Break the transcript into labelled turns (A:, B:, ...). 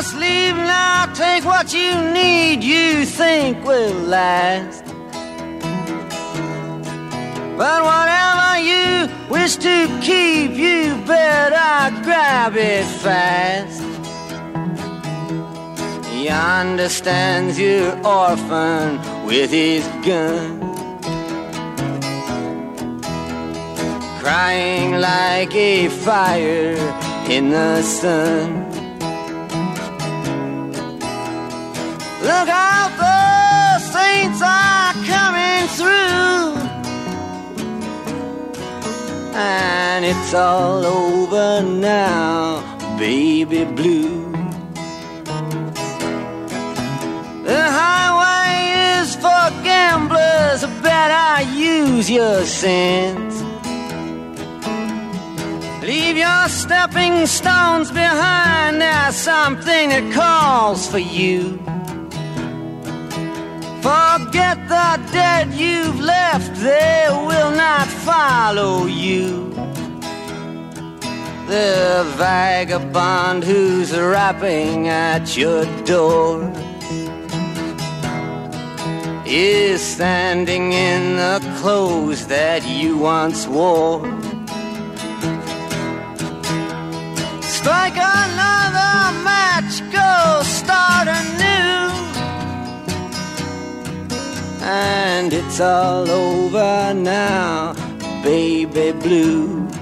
A: must leave now. Take what you need, you think will last. But whatever you wish to keep, you better grab it fast. He understands you're orphan with his gun, crying like a fire in the sun. Look out, the saints are coming through, and it's all over now, baby blue. The highway is for gamblers, better use your sense. Leave your stepping stones behind, there's something that calls for you. Forget the dead you've left, they will not follow you. The vagabond who's rapping at your door is standing in the clothes that you once wore. Strike another match, go start anew, and it's all over now, baby blue.